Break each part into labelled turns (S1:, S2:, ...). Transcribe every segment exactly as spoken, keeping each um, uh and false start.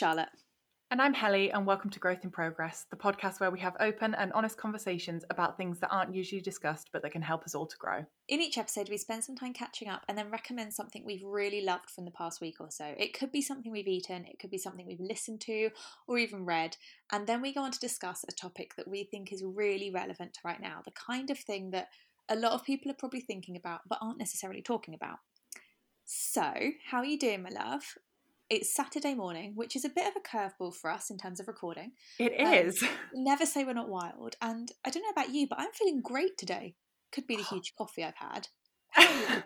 S1: Charlotte.
S2: And I'm Helly, and welcome to Growth in Progress, the podcast where we have open and honest conversations about things that aren't usually discussed, but that can help us all to grow.
S1: In each episode, we spend some time catching up and then recommend something we've really loved from the past week or so. It could be something we've eaten, it could be something we've listened to, or even read. And then we go on to discuss a topic that we think is really relevant to right now, the kind of thing that a lot of people are probably thinking about, but aren't necessarily talking about. So, how are you doing, my love? It's Saturday morning, which is a bit of a curveball for us in terms of recording.
S2: It
S1: Um,
S2: is.
S1: never say we're not wild. And I don't know about you, but I'm feeling great today. Could be the huge coffee I've had. How are you?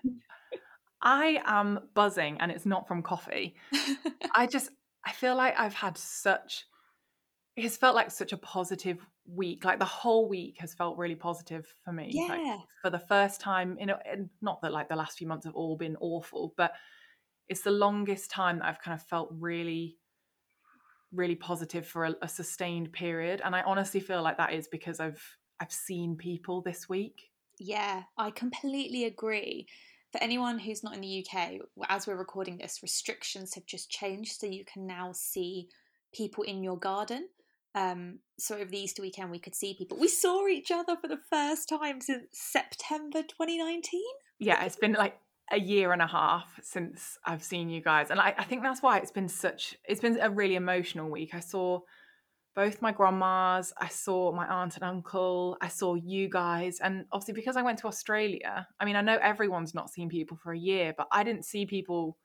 S2: I am buzzing, and it's not from coffee. I just, I feel like I've had such, it has felt like such a positive week. Like the whole week has felt really positive for me. Like
S1: Yeah.
S2: for the first time, you know, and not that like the last few months have all been awful, but it's the longest time that I've kind of felt really, really positive for a, a sustained period. And I honestly feel like that is because I've I've seen people this week.
S1: Yeah, I completely agree. For anyone who's not in the U K, as we're recording this, restrictions have just changed, so you can now see people in your garden. Um, so over the Easter weekend, we could see people. We saw each other for the first time since September twenty nineteen.
S2: Yeah, it's been like a year and a half since I've seen you guys. And I, I think that's why it's been such, it's been a really emotional week. I saw both my grandmas, I saw my aunt and uncle, I saw you guys. And obviously because I went to Australia, I mean, I know everyone's not seen people for a year, but I didn't see people,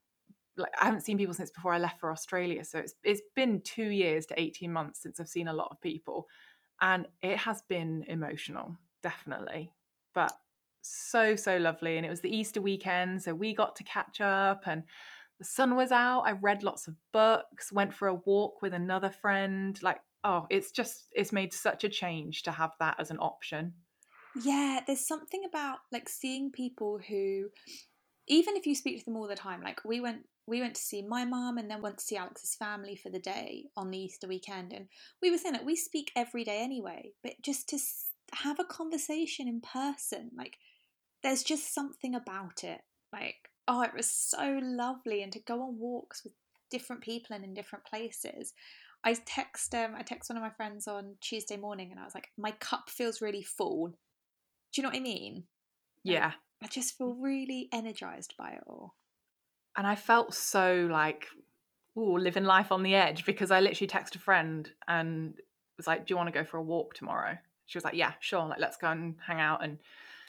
S2: like I haven't seen people since before I left for Australia. So it's it's been two years to eighteen months since I've seen a lot of people. And it has been emotional, definitely. But so, so lovely. And it was the Easter weekend, so we got to catch up and the sun was out. I read lots of books, went for a walk with another friend. Like, oh, it's just, it's made such a change to have that as an option.
S1: Yeah, there's something about like seeing people who, even if you speak to them all the time, like we went we went to see my mum and then went to see Alex's family for the day on the Easter weekend, and we were saying that we speak every day anyway, but just to have a conversation in person, like there's just something about it. Like, oh, it was so lovely, and to go on walks with different people and in different places. I text um I text one of my friends on Tuesday morning, and I was like, my cup feels really full. Do you know what I mean? Like,
S2: Yeah.
S1: I just feel really energized by it all.
S2: And I felt so like, ooh, living life on the edge because I literally texted a friend and was like, do you want to go for a walk tomorrow? She was like, yeah, sure. Like, let's go and hang out. And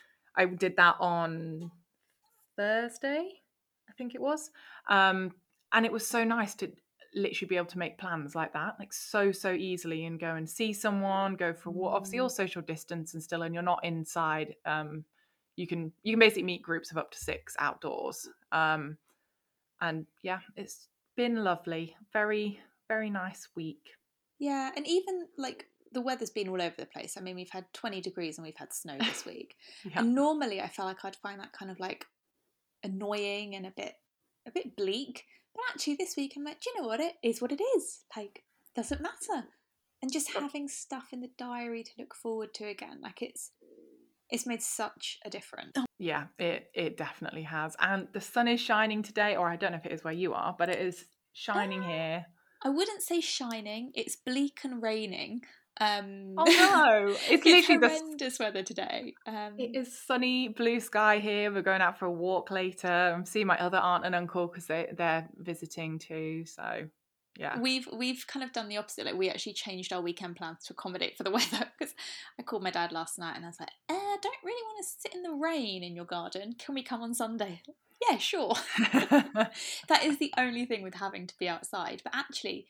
S2: I did that on Thursday, I think it was. Um, and it was so nice to literally be able to make plans like that, like so, so easily, and go and see someone, go for a walk. Obviously, all social distance and still, and you're not inside. Um, you can you can basically meet groups of up to six outdoors. Um, and yeah, it's been lovely. Very, very nice week.
S1: Yeah, and even like the weather's been all over the place. I mean, we've had twenty degrees and we've had snow this week.
S2: Yeah.
S1: And normally I felt like I'd find that kind of like annoying and a bit a bit bleak. But actually this week I'm like, do you know what, it is what it is. Like, doesn't matter. And just having stuff in the diary to look forward to again, like it's it's made such a difference.
S2: Yeah, it it definitely has. And the sun is shining today, or I don't know if it is where you are, but it is shining
S1: Ah,
S2: here.
S1: I wouldn't say shining, it's bleak and raining. Um,
S2: Oh no, it's
S1: it's
S2: literally the
S1: horrendous weather today. Um,
S2: it is sunny blue sky here. We're going out for a walk later. I'm seeing my other aunt and uncle because they they're visiting too. So yeah,
S1: we've we've kind of done the opposite. Like we actually changed our weekend plans to accommodate for the weather, because I called my dad last night and I was like, eh, I don't really want to sit in the rain in your garden. Can we come on Sunday? Yeah, sure. That is the only thing with having to be outside. But actually,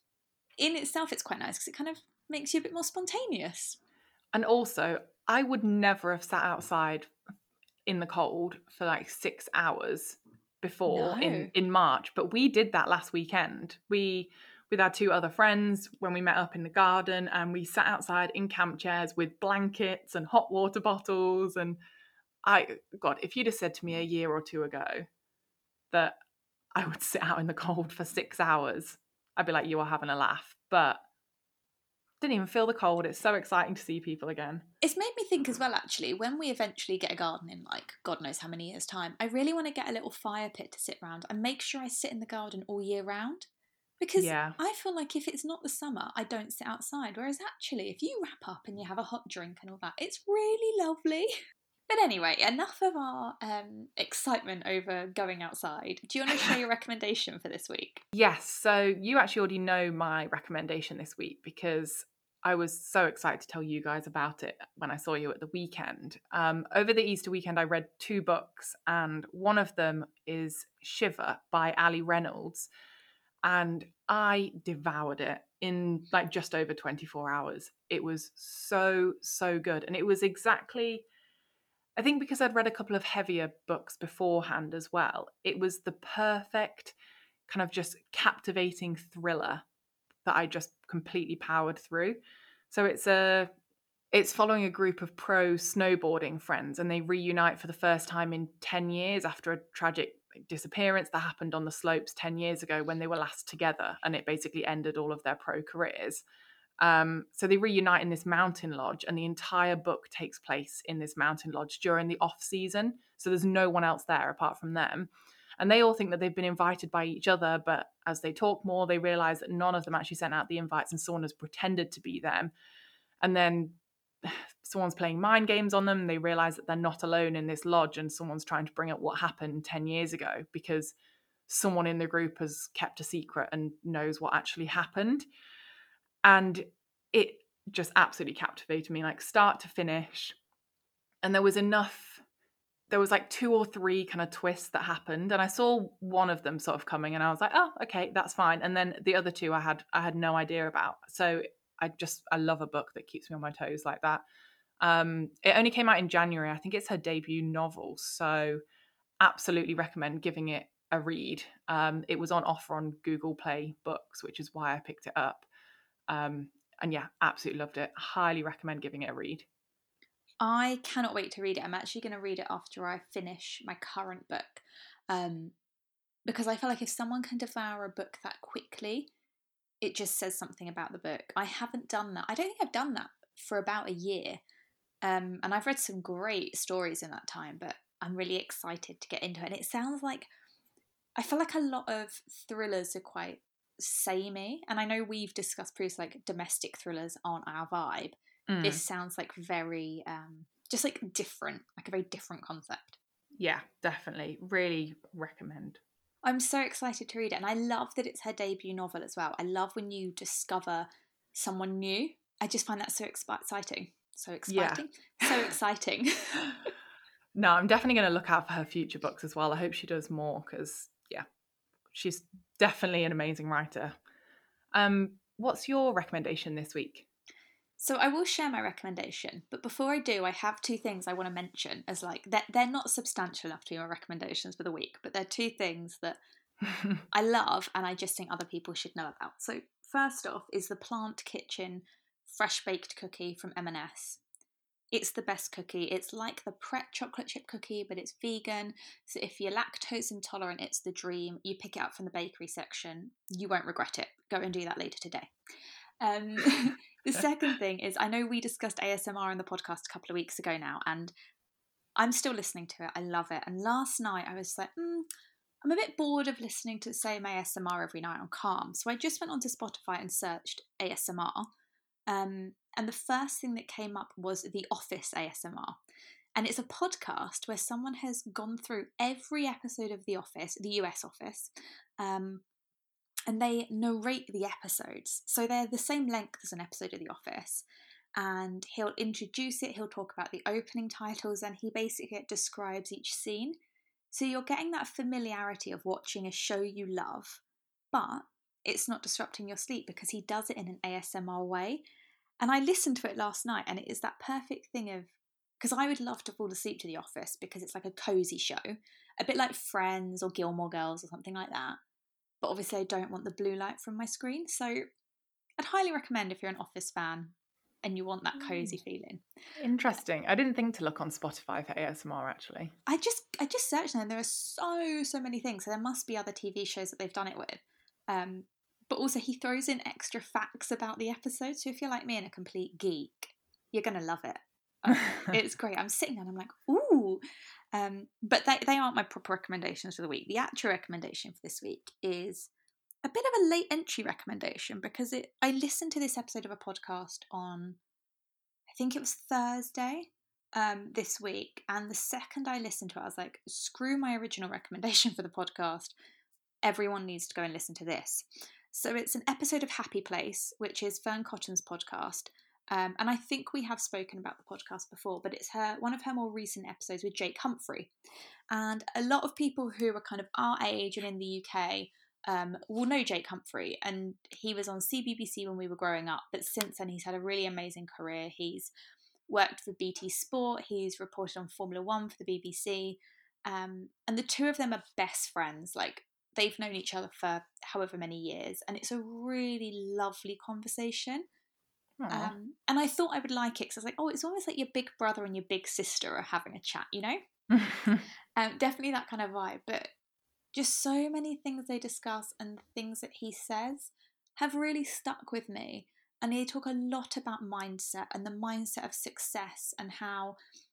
S1: in itself, it's quite nice because it kind of makes you a bit more spontaneous.
S2: and also I would never have sat outside in the cold for like six hours before in
S1: No.
S2: in March, but we did that last weekend. We with our two other friends when we met up in the garden, and we sat outside in camp chairs with blankets and hot water bottles. And I God, if you'd have said to me a year or two ago that I would sit out in the cold for six hours, I'd be like, you are having a laugh. But didn't even feel the cold. It's so exciting to see people again.
S1: It's made me think as well, actually, when we eventually get a garden in like God knows how many years' time, I really want to get a little fire pit to sit around and make sure I sit in the garden all year round. Because
S2: Yeah.
S1: I feel like if it's not the summer, I don't sit outside. Whereas actually, if you wrap up and you have a hot drink and all that, it's really lovely. But anyway, enough of our um, excitement over going outside. Do you want to share your recommendation for this week?
S2: Yes. So you actually already know my recommendation this week because I was so excited to tell you guys about it when I saw you at the weekend. Um, over the Easter weekend, I read two books, and one of them is Shiver by Ali Reynolds. And I devoured it in like just over twenty-four hours. It was so, so good. And it was exactly, I think because I'd read a couple of heavier books beforehand as well, it was the perfect kind of just captivating thriller that I just completely powered through. So it's a it's following a group of pro snowboarding friends, and they reunite for the first time in ten years after a tragic disappearance that happened on the slopes ten years ago when they were last together, and it basically ended all of their pro careers. Um, so they reunite in this mountain lodge, and the entire book takes place in this mountain lodge during the off season. So there's no one else there apart from them. And they all think that they've been invited by each other, but as they talk more, they realize that none of them actually sent out the invites and someone has pretended to be them. And then someone's playing mind games on them. They realize that they're not alone in this lodge, and someone's trying to bring up what happened ten years ago because someone in the group has kept a secret and knows what actually happened. And it just absolutely captivated me, like start to finish. And there was enough, there was like two or three kind of twists that happened. And I saw one of them sort of coming and I was like, oh, okay, that's fine. And then the other two I had, I had no idea about. So I just, I love a book that keeps me on my toes like that. Um, it only came out in January. I think it's her debut novel. So absolutely recommend giving it a read. Um, it was on offer on Google Play Books, which is why I picked it up. Um, and yeah, absolutely loved it. Highly recommend giving it a read.
S1: I cannot wait to read it. I'm actually going to read it after I finish my current book. Um, because I feel like if someone can devour a book that quickly, it just says something about the book. I haven't done that. I don't think I've done that for about a year. Um, and I've read some great stories in that time, but I'm really excited to get into it. And it sounds like, I feel like a lot of thrillers are quite samey. And I know we've discussed previously, like domestic thrillers aren't our vibe.
S2: Mm.
S1: This sounds like very, um, just like different, like a very different concept.
S2: Yeah, definitely. Really recommend.
S1: I'm so excited to read it. And I love that it's her debut novel as well. I love when you discover someone new. I just find that so exciting. So exciting. Yeah. So exciting.
S2: No, I'm definitely going to look out for her future books as well. I hope she does more because, yeah, she's definitely an amazing writer. Um, what's your recommendation this week?
S1: So I will share my recommendation, but before I do, I have two things I want to mention as like, they're, they're not substantial enough to be my recommendations for the week, but they're two things that I love and I just think other people should know about. So first off is the Plant Kitchen Fresh Baked Cookie from M and S. It's the best cookie. It's like the Pret chocolate chip cookie, but it's vegan. So if you're lactose intolerant, it's the dream. You pick it up from the bakery section. You won't regret it. Go and do that later today. Um, the second thing is, I know we discussed A S M R in the podcast a couple of weeks ago now, and I'm still listening to it. I love it. And last night I was like, mm, I'm a bit bored of listening to the same A S M R every night on Calm. So I just went onto Spotify and searched A S M R. Um, and the first thing that came up was The Office A S M R. And it's a podcast where someone has gone through every episode of The Office, the U S Office, um, and they narrate the episodes. So they're the same length as an episode of The Office. And he'll introduce it, he'll talk about the opening titles, and he basically describes each scene. So you're getting that familiarity of watching a show you love, but it's not disrupting your sleep because he does it in an A S M R way. And I listened to it last night, and it is that perfect thing of, because I would love to fall asleep to The Office because it's like a cozy show, a bit like Friends or Gilmore Girls or something like that. But obviously I don't want the blue light from my screen. So I'd highly recommend if you're an Office fan and you want that cozy feeling.
S2: Interesting. I didn't think to look on Spotify for A S M R actually.
S1: I just I just searched and there are so, so many things. So there must be other T V shows that they've done it with. Um, but also he throws in extra facts about the episode. So if you're like me and a complete geek, you're going to love it. Um, it's great. I'm sitting there and I'm like, ooh. Um, but they, they aren't my proper recommendations for the week. The actual recommendation for this week is a bit of a late entry recommendation because it I listened to this episode of a podcast on, I think it was Thursday um, this week, and the second I listened to it, I was like, screw my original recommendation for the podcast. Everyone needs to go and listen to this. So it's an episode of Happy Place, which is Fern Cotton's podcast. Um, and I think we have spoken about the podcast before, but it's her one of her more recent episodes with Jake Humphrey. And a lot of people who are kind of our age and in the U K um, will know Jake Humphrey. And he was on C B B C when we were growing up, but since then he's had a really amazing career. He's worked for B T Sport, he's reported on Formula One for the B B C, um, and the two of them are best friends. Like, they've known each other for however many years, and it's a really lovely conversation. Um, and I thought I would like it because I was like, oh, it's almost like your big brother and your big sister are having a chat, you know? um, definitely that kind of vibe. But just so many things they discuss and things that he says have really stuck with me. And they talk a lot about mindset and the mindset of success and how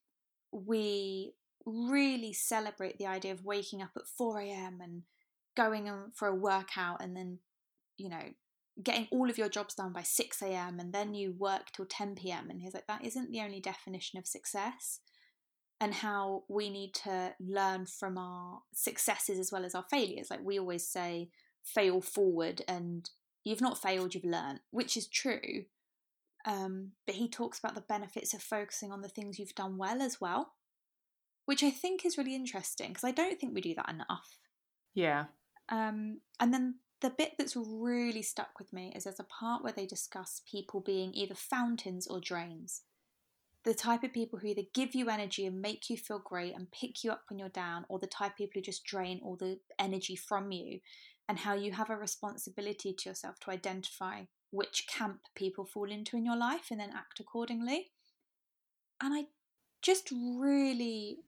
S1: we really celebrate the idea of waking up at four a.m. and going on for a workout and then, you know, getting all of your jobs done by six a.m. and then you work till ten p.m. And he's like, that isn't the only definition of success, and how we need to learn from our successes as well as our failures. Like, we always say, fail forward, and you've not failed, you've learned, which is true. Um, but he talks about the benefits of focusing on the things you've done well as well, which I think is really interesting because I don't think we do that enough.
S2: Yeah.
S1: Um, and then the bit that's really stuck with me is there's a part where they discuss people being either fountains or drains. The type of people who either give you energy and make you feel great and pick you up when you're down, or the type of people who just drain all the energy from you, and how you have a responsibility to yourself to identify which camp people fall into in your life and then act accordingly. And I just really,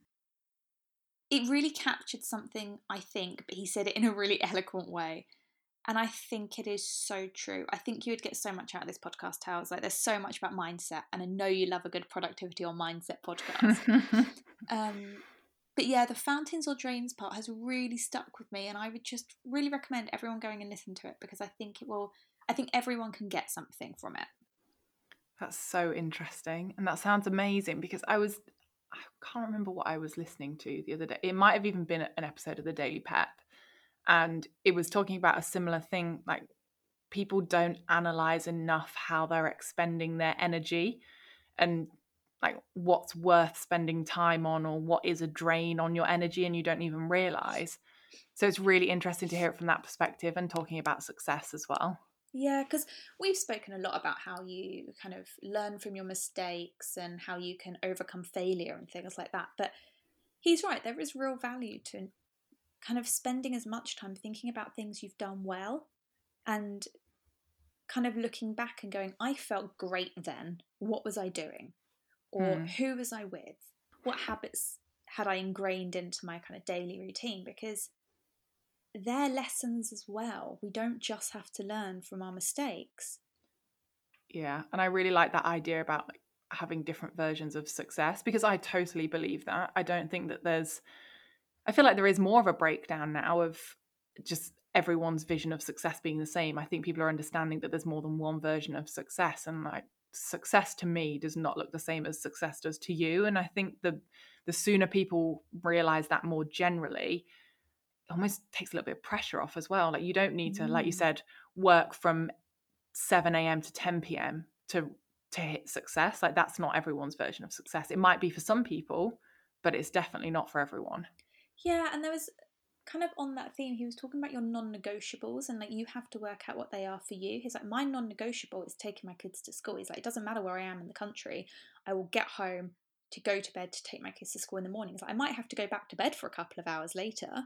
S1: it really captured something, I think, but he said it in a really eloquent way. And I think it is so true. I think you would get so much out of this podcast, Tales. Like, there's so much about mindset, and I know you love a good productivity or mindset podcast. um, but yeah, the fountains or drains part has really stuck with me, and I would just really recommend everyone going and listen to it because I think it will. I think everyone can get something from it.
S2: That's so interesting, and that sounds amazing because I was. I can't remember what I was listening to the other day. It might have even been an episode of the Daily Pep. And it was talking about a similar thing, like people don't analyze enough how they're expending their energy and like what's worth spending time on or what is a drain on your energy, and you don't even realize. So it's really interesting to hear it from that perspective and talking about success as well.
S1: Yeah, because we've spoken a lot about how you kind of learn from your mistakes and how you can overcome failure and things like that. But he's right, there is real value to kind of spending as much time thinking about things you've done well and kind of looking back and going, I felt great then. What was I doing? Or
S2: Mm.
S1: who was I with? What habits had I ingrained into my kind of daily routine? Because they're lessons as well. We don't just have to learn from our mistakes.
S2: Yeah, and I really like that idea about like having different versions of success because I totally believe that. I don't think that there's I feel like there is more of a breakdown now of just everyone's vision of success being the same. I think people are understanding that there's more than one version of success, and like success to me does not look the same as success does to you. And I think the the sooner people realize that more generally, it almost takes a little bit of pressure off as well. Like, you don't need to, like you said, work from seven a.m. to ten p.m. to to hit success. Like, that's not everyone's version of success. It might be for some people, but it's definitely not for everyone.
S1: Yeah, and there was kind of on that theme, he was talking about your non-negotiables and like you have to work out what they are for you. He's like, my non-negotiable is taking my kids to school. He's like, it doesn't matter where I am in the country, I will get home to go to bed to take my kids to school in the morning. He's like, I might have to go back to bed for a couple of hours later,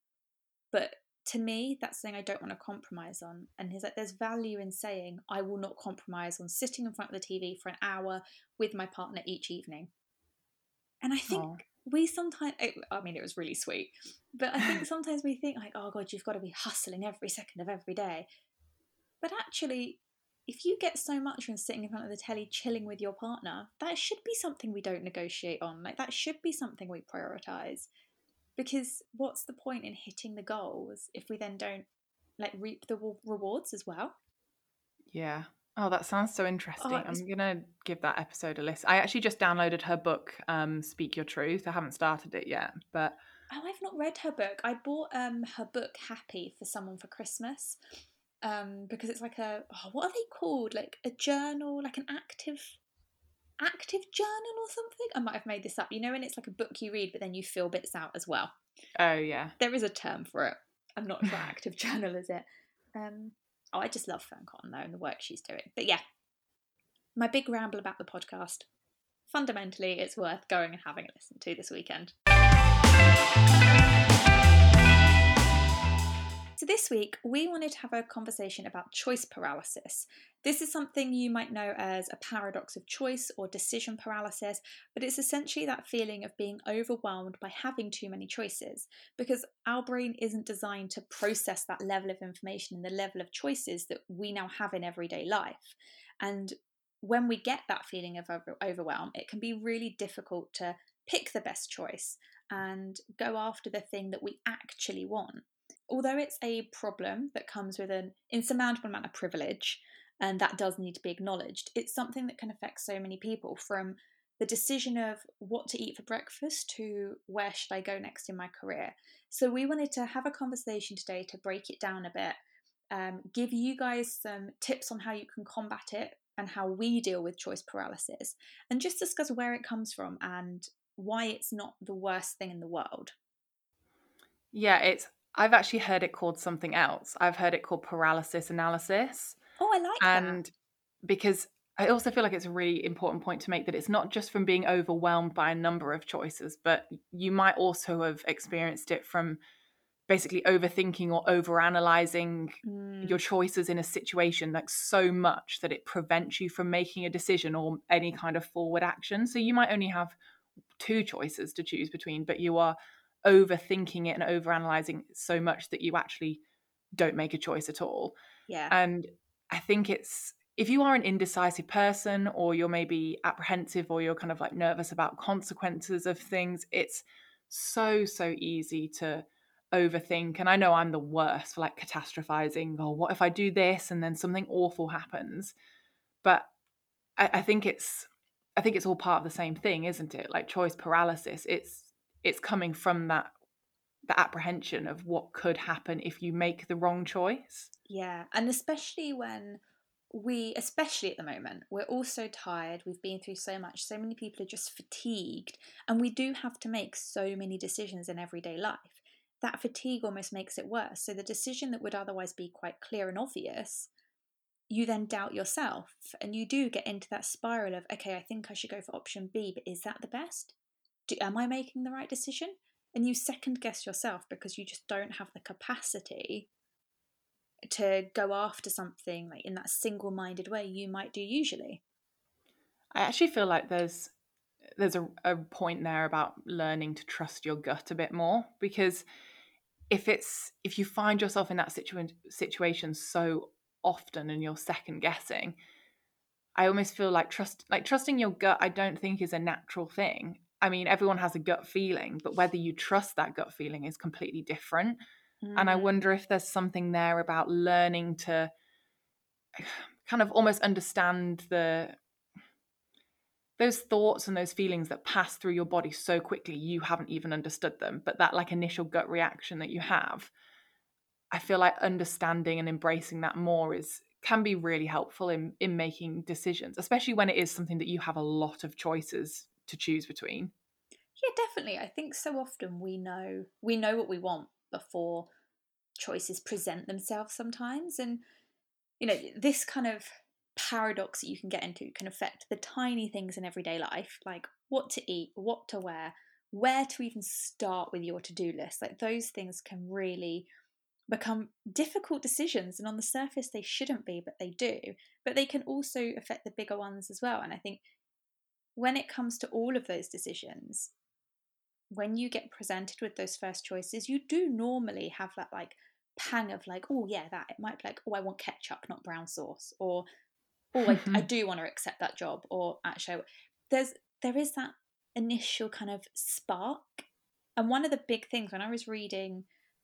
S1: but to me, that's something I don't want to compromise on. And he's like, there's value in saying, I will not compromise on sitting in front of the T V for an hour with my partner each evening. And I think
S2: Oh.
S1: we sometimes, I mean, it was really sweet, but I think sometimes we think like, oh God, you've got to be hustling every second of every day. But actually, if you get so much from sitting in front of the telly chilling with your partner, that should be something we don't negotiate on. Like, that should be something we prioritise. Because what's the point in hitting the goals if we then don't like reap the rewards as well.
S2: Yeah. Oh, that sounds so interesting.
S1: Oh, was...
S2: I'm gonna give that episode a listen. I actually just downloaded her book, um, Speak Your Truth. I haven't started it yet, but
S1: oh, I've not read her book. I bought um her book Happy for someone for Christmas, um, because it's like a, oh, what are they called? Like a journal, like an active active journal or something. I might have made this up. You know, when it's like a book you read, but then you fill bits out as well.
S2: Oh yeah,
S1: there is a term for it. I'm not sure active journal is it. Um, oh, I just love Fearne Cotton though and the work she's doing. But yeah, my big ramble about the podcast. Fundamentally, it's worth going and having a listen to this weekend. So this week, we wanted to have a conversation about choice paralysis. This is something you might know as a paradox of choice or decision paralysis, but it's essentially that feeling of being overwhelmed by having too many choices, because our brain isn't designed to process that level of information and the level of choices that we now have in everyday life. And when we get that feeling of over- overwhelm, it can be really difficult to pick the best choice and go after the thing that we actually want. Although it's a problem that comes with an insurmountable amount of privilege, and that does need to be acknowledged, it's something that can affect so many people, from the decision of what to eat for breakfast to where should I go next in my career. So we wanted to have a conversation today to break it down a bit, um, give you guys some tips on how you can combat it and how we deal with choice paralysis, and just discuss where it comes from and why it's not the worst thing in the world.
S2: Yeah, it's I've actually heard it called something else. I've heard it called paralysis analysis.
S1: Oh, I like
S2: and
S1: that.
S2: Because I also feel like it's a really important point to make, that it's not just from being overwhelmed by a number of choices, but you might also have experienced it from basically overthinking or overanalyzing
S1: Mm.
S2: your choices in a situation, like so much that it prevents you from making a decision or any kind of forward action. So you might only have two choices to choose between, but you are overthinking it and overanalyzing so much that you actually don't make a choice at all.
S1: Yeah.
S2: And I think it's, if you are an indecisive person, or you're maybe apprehensive, or you're kind of like nervous about consequences of things, it's so, so easy to overthink. And I know I'm the worst for like catastrophizing. Oh, what if I do this and then something awful happens? But I, I think it's, I think it's all part of the same thing, isn't it? Like choice paralysis. It's it's coming from that the apprehension of what could happen if you make the wrong choice.
S1: Yeah, and especially when we, especially at the moment, we're all so tired, we've been through so much, so many people are just fatigued, and we do have to make so many decisions in everyday life. That fatigue almost makes it worse. So the decision that would otherwise be quite clear and obvious, you then doubt yourself, and you do get into that spiral of, okay, I think I should go for option B, but is that the best? Do, am I making the right decision? And you second guess yourself because you just don't have the capacity to go after something like in that single-minded way you might do usually.
S2: I actually feel like there's there's a, a point there about learning to trust your gut a bit more, because if it's if you find yourself in that situ- situation so often and you're second guessing, I almost feel like trust like trusting your gut, I don't think is a natural thing. I mean, everyone has a gut feeling, but whether you trust that gut feeling is completely different.
S1: Mm.
S2: And I wonder if there's something there about learning to kind of almost understand the those thoughts and those feelings that pass through your body so quickly you haven't even understood them, but that like initial gut reaction that you have, I feel like understanding and embracing that more is can be really helpful in in making decisions, especially when it is something that you have a lot of choices to choose between.
S1: Yeah, definitely. I think so often we know we know what we want before choices present themselves sometimes, and you know, this kind of paradox that you can get into can affect the tiny things in everyday life, like what to eat, what to wear, where to even start with your to-do list. Like those things can really become difficult decisions, and on the surface they shouldn't be, but they do. But they can also affect the bigger ones as well. And I think when it comes to all of those decisions, when you get presented with those first choices, you do normally have that like pang of like, oh yeah, that it might be like, oh, I want ketchup, not brown sauce, or oh, I, I do want to accept that job, or actually, there's there is that initial kind of spark. And one of the big things when I was reading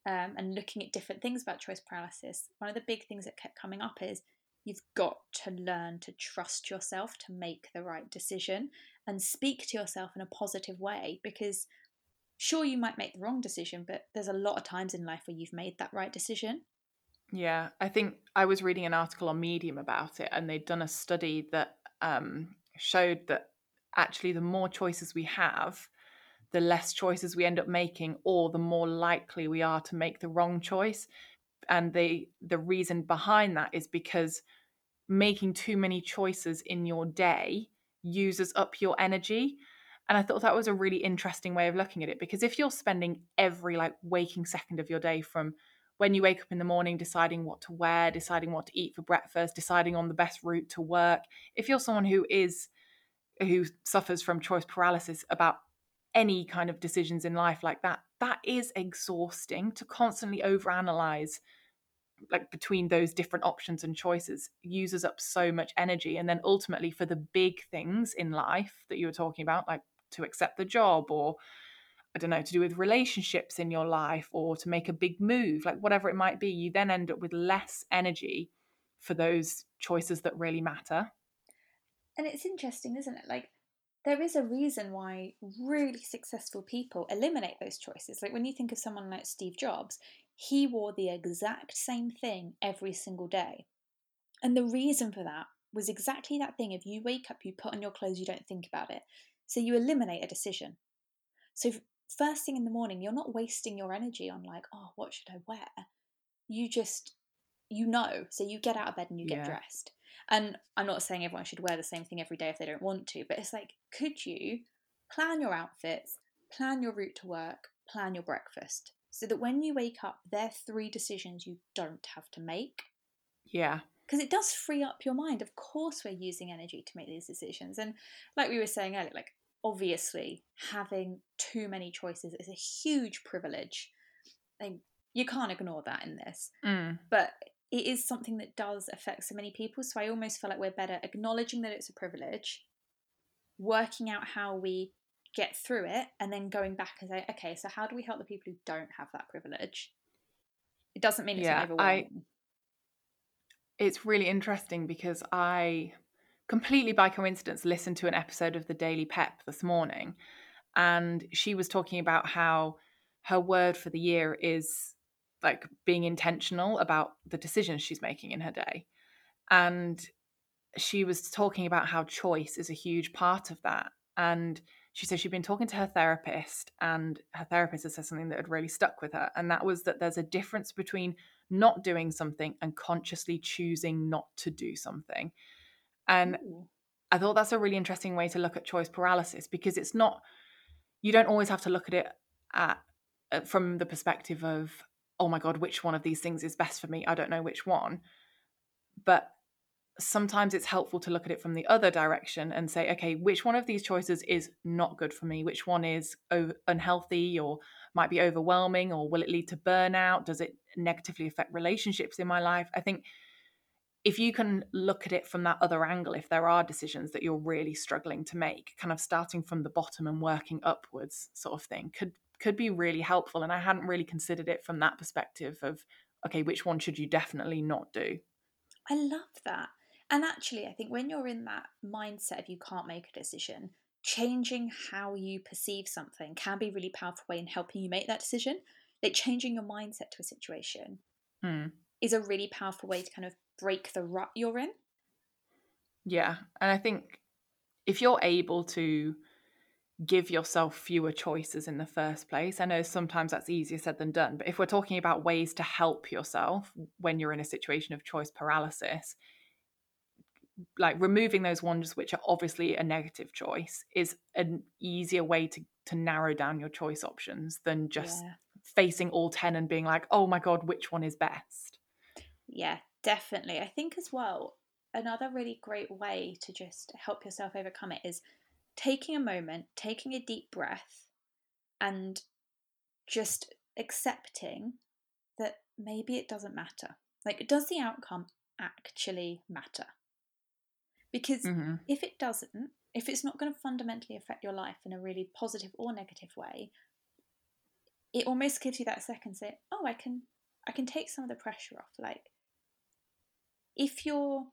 S1: um, and looking at different things about choice paralysis, one of the big things that kept coming up is you've got to learn to trust yourself to make the right decision and speak to yourself in a positive way, because sure, you might make the wrong decision, but there's a lot of times in life where you've made that right decision.
S2: Yeah, I think I was reading an article on Medium about it, and they'd done a study that um, showed that actually the more choices we have, the less choices we end up making, or the more likely we are to make the wrong choice. And the the reason behind that is because making too many choices in your day uses up your energy. And I thought that was a really interesting way of looking at it, because if you're spending every like waking second of your day, from when you wake up in the morning deciding what to wear, deciding what to eat for breakfast, deciding on the best route to work, if you're someone who is who suffers from choice paralysis about any kind of decisions in life like that, that is exhausting. To constantly overanalyze like between those different options and choices uses up so much energy. And then ultimately for the big things in life that you were talking about, like to accept the job, or I don't know, to do with relationships in your life, or to make a big move, like whatever it might be, you then end up with less energy for those choices that really matter.
S1: And it's interesting, isn't it? Like, there is a reason why really successful people eliminate those choices. Like, when you think of someone like Steve Jobs, he wore the exact same thing every single day. And the reason for that was exactly that thing. If you wake up, you put on your clothes, you don't think about it. So you eliminate a decision. So first thing in the morning, you're not wasting your energy on like, oh, what should I wear? You just, you know, so you get out of bed and you get
S2: Yeah.
S1: dressed. And I'm not saying everyone should wear the same thing every day if they don't want to, but it's like, could you plan your outfits, plan your route to work, plan your breakfast, so that when you wake up, they're three decisions you don't have to make?
S2: Yeah.
S1: Because it does free up your mind. Of course, we're using energy to make these decisions. And like we were saying earlier, like, obviously, having too many choices is a huge privilege. Like, you can't ignore that in this.
S2: Mm.
S1: But it is something that does affect so many people. So I almost feel like we're better acknowledging that it's a privilege, working out how we get through it, and then going back and say, okay, so how do we help the people who don't have that privilege? It doesn't mean it's not
S2: Yeah. I
S1: overwhelming.
S2: It's really interesting because I completely by coincidence listened to an episode of the Daily Pep this morning, and she was talking about how her word for the year is like being intentional about the decisions she's making in her day. And she was talking about how choice is a huge part of that. And she said she'd been talking to her therapist, and her therapist had said something that had really stuck with her. And that was that there's a difference between not doing something and consciously choosing not to do something. And
S1: Ooh.
S2: I thought that's a really interesting way to look at choice paralysis, because it's not, you don't always have to look at it at, at from the perspective of, oh my God, which one of these things is best for me? I don't know which one. But sometimes it's helpful to look at it from the other direction and say, okay, which one of these choices is not good for me? Which one is unhealthy, or might be overwhelming, or will it lead to burnout? Does it negatively affect relationships in my life? I think if you can look at it from that other angle, if there are decisions that you're really struggling to make, kind of starting from the bottom and working upwards sort of thing could could be really helpful. And I hadn't really considered it from that perspective of, okay, which one should you definitely not do?
S1: I love that. And actually, I think when you're in that mindset of you can't make a decision, changing how you perceive something can be a really powerful way in helping you make that decision. Like, changing your mindset to a situation
S2: Hmm.
S1: is a really powerful way to kind of break the rut you're in.
S2: Yeah. And I think if you're able to give yourself fewer choices in the first place, I know sometimes that's easier said than done, but if we're talking about ways to help yourself when you're in a situation of choice paralysis, like removing those ones which are obviously a negative choice is an easier way to to narrow down your choice options than just
S1: Yeah.
S2: facing all ten and being like, oh my God, which one is best?
S1: Yeah, definitely. I think as well, another really great way to just help yourself overcome it is taking a moment, taking a deep breath, and just accepting that maybe it doesn't matter. Like, does the outcome actually matter? Because
S2: Mm-hmm.
S1: if it doesn't, if it's not going to fundamentally affect your life in a really positive or negative way, it almost gives you that second say, oh, I can I can take some of the pressure off. Like if you're,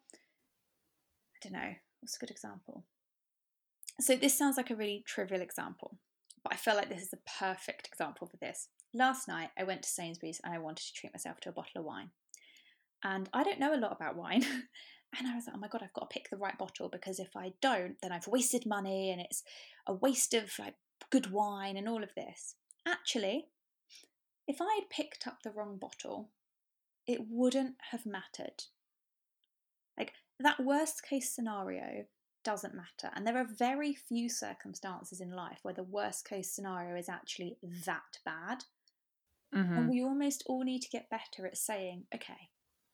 S1: I don't know, what's a good example? So this sounds like a really trivial example, but I feel like this is the perfect example for this. Last night I went to Sainsbury's and I wanted to treat myself to a bottle of wine. And I don't know a lot about wine. And I was like, oh my God, I've got to pick the right bottle, because if I don't, then I've wasted money and it's a waste of like good wine and all of this. Actually, if I had picked up the wrong bottle, it wouldn't have mattered. Like that worst case scenario doesn't matter. And there are very few circumstances in life where the worst case scenario is actually that bad.
S2: Mm-hmm.
S1: And we almost all need to get better at saying, okay,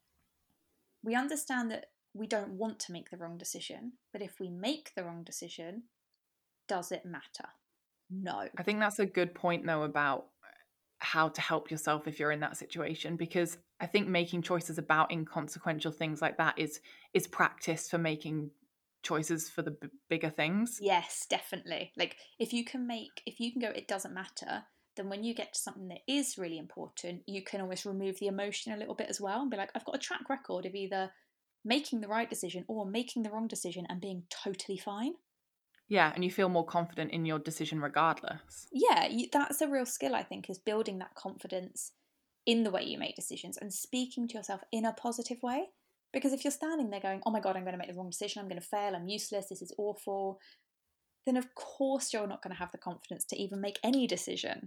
S1: we understand that we don't want to make the wrong decision, but if we make the wrong decision, does it matter? No.
S2: I think that's a good point, though, about how to help yourself if you're in that situation, because I think making choices about inconsequential things like that is is practice for making choices for the b- bigger things.
S1: Yes, definitely. Like if you can make, if you can go, it doesn't matter, then when you get to something that is really important, you can almost remove the emotion a little bit as well and be like, I've got a track record of either making the right decision or making the wrong decision and being totally fine.
S2: Yeah, and you feel more confident in your decision regardless.
S1: Yeah, you, that's a real skill, I think, is building that confidence in the way you make decisions and speaking to yourself in a positive way. Because if you're standing there going, oh my God, I'm going to make the wrong decision, I'm going to fail, I'm useless, this is awful, then of course you're not going to have the confidence to even make any decision.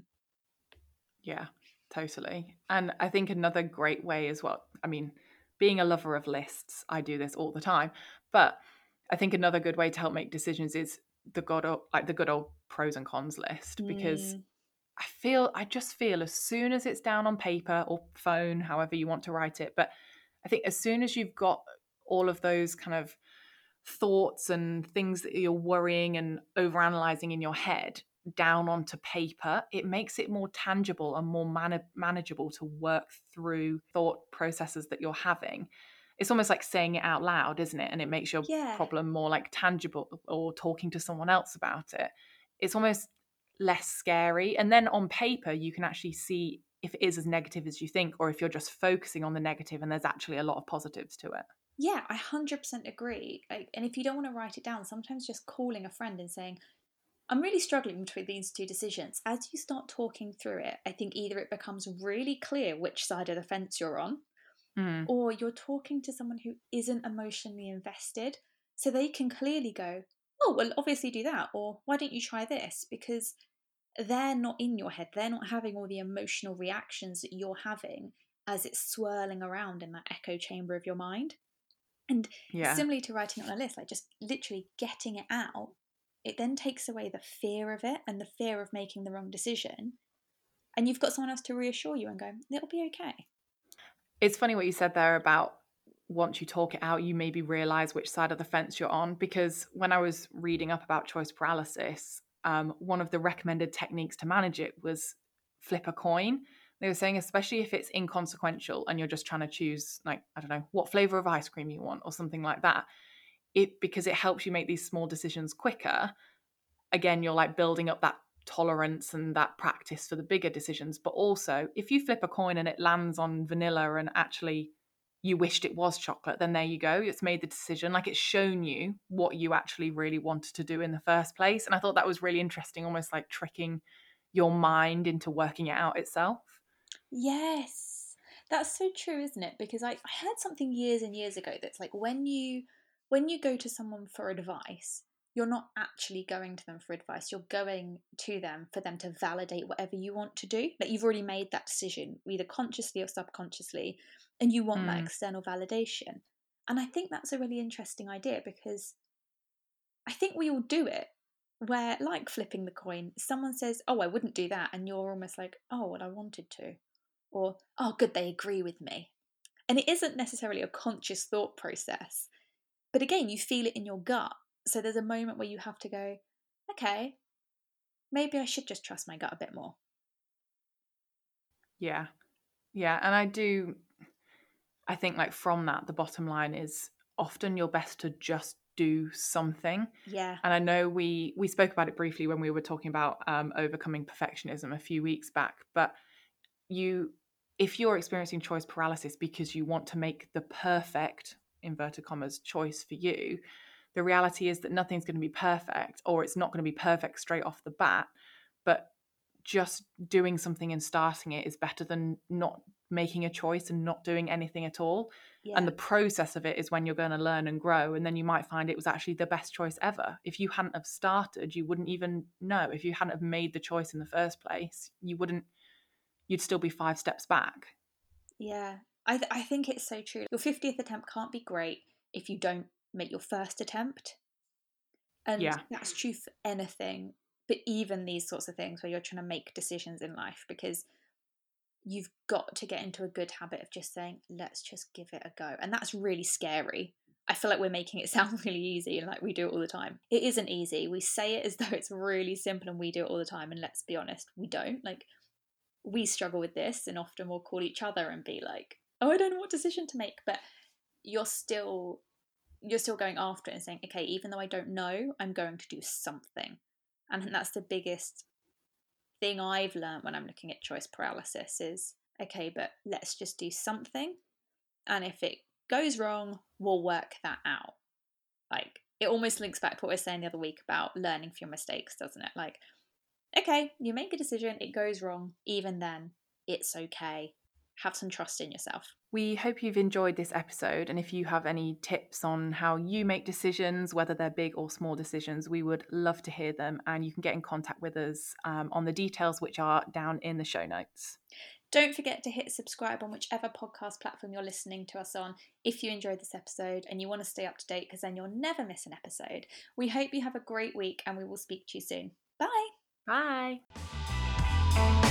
S2: Yeah, totally. And I think another great way as well, I mean, being a lover of lists, I do this all the time, but I think another good way to help make decisions is the good old, like the good old pros and cons list, because
S1: Mm.
S2: I feel, I just feel as soon as it's down on paper or phone, however you want to write it, but I think as soon as you've got all of those kind of thoughts and things that you're worrying and overanalyzing in your head down onto paper, it makes it more tangible and more man- manageable to work through thought processes that you're having. It's almost like saying it out loud, isn't it? And it makes your
S1: Yeah.
S2: problem more like tangible, or talking to someone else about it. It's almost less scary. And then on paper, you can actually see if it is as negative as you think, or if you're just focusing on the negative and there's actually a lot of positives to it.
S1: Yeah, I one hundred percent agree. Like, and if you don't want to write it down, sometimes just calling a friend and saying, I'm really struggling between these two decisions. As you start talking through it, I think either it becomes really clear which side of the fence you're on,
S2: Mm.
S1: or you're talking to someone who isn't emotionally invested. So they can clearly go, oh, well, obviously do that. Or why don't you try this? Because they're not in your head. They're not having all the emotional reactions that you're having as it's swirling around in that echo chamber of your mind. And
S2: Yeah.
S1: similarly to writing it on a list, like just literally getting it out, it then takes away the fear of it and the fear of making the wrong decision. And you've got someone else to reassure you and go, it'll be okay.
S2: It's funny what you said there about once you talk it out, you maybe realize which side of the fence you're on. Because when I was reading up about choice paralysis, um, one of the recommended techniques to manage it was flip a coin. They were saying, especially if it's inconsequential and you're just trying to choose, like, I don't know, what flavor of ice cream you want or something like that, it because it helps you make these small decisions quicker. Again, you're like building up that tolerance and that practice for the bigger decisions. But also, if you flip a coin and it lands on vanilla and actually you wished it was chocolate, then there you go. It's made the decision. Like, it's shown you what you actually really wanted to do in the first place. And I thought that was really interesting, almost like tricking your mind into working it out itself.
S1: Yes, that's so true, isn't it? Because I, I heard something years and years ago that's like when you when you go to someone for advice, you're not actually going to them for advice. You're going to them for them to validate whatever you want to do. Like you've already made that decision, either consciously or subconsciously, and you want that
S2: Mm.
S1: external validation. And I think that's a really interesting idea because I think we all do it where, like flipping the coin, someone says, oh, I wouldn't do that. And you're almost like, oh, well, I wanted to. Or, oh, good, they agree with me. And it isn't necessarily a conscious thought process. But again, you feel it in your gut. So there's a moment where you have to go, okay, maybe I should just trust my gut a bit more.
S2: Yeah. Yeah. And I do, I think like from that, the bottom line is often you're best to just do something.
S1: Yeah.
S2: And I know we we spoke about it briefly when we were talking about um, overcoming perfectionism a few weeks back, but you if you're experiencing choice paralysis because you want to make the perfect, inverted commas, choice for you, the reality is that nothing's going to be perfect, or it's not going to be perfect straight off the bat, but just doing something and starting it is better than not making a choice and not doing anything at all.
S1: Yeah.
S2: And the process of it is when you're going to learn and grow, and then you might find it was actually the best choice ever. If you hadn't have started, you wouldn't even know. If you hadn't have made the choice in the first place, you wouldn't you'd still be five steps back.
S1: Yeah, I, th- I think it's so true. Your fiftieth attempt can't be great if you don't make your first attempt. And
S2: Yeah.
S1: that's true for anything, but even these sorts of things where you're trying to make decisions in life, because you've got to get into a good habit of just saying, let's just give it a go. And that's really scary. I feel like we're making it sound really easy and like we do it all the time. It isn't easy. We say it as though it's really simple and we do it all the time. And let's be honest, we don't. Like, we struggle with this, and often we'll call each other and be like, oh, I don't know what decision to make. But you're still you're still going after it and saying, okay, even though I don't know, I'm going to do something. And I think that's the biggest thing I've learned when I'm looking at choice paralysis is, okay, but let's just do something. And if it goes wrong, we'll work that out. Like, it almost links back to what we were saying the other week about learning from your mistakes, doesn't it? Like, okay, you make a decision, it goes wrong, even then, it's okay. Have some trust in yourself.
S2: We hope you've enjoyed this episode, and if you have any tips on how you make decisions, whether they're big or small decisions, we would love to hear them, and you can get in contact with us um, on the details which are down in the show notes.
S1: Don't forget to hit subscribe on whichever podcast platform you're listening to us on if you enjoyed this episode and you want to stay up to date, because then you'll never miss an episode. We hope you have a great week and we will speak to you soon. Bye!
S2: Bye!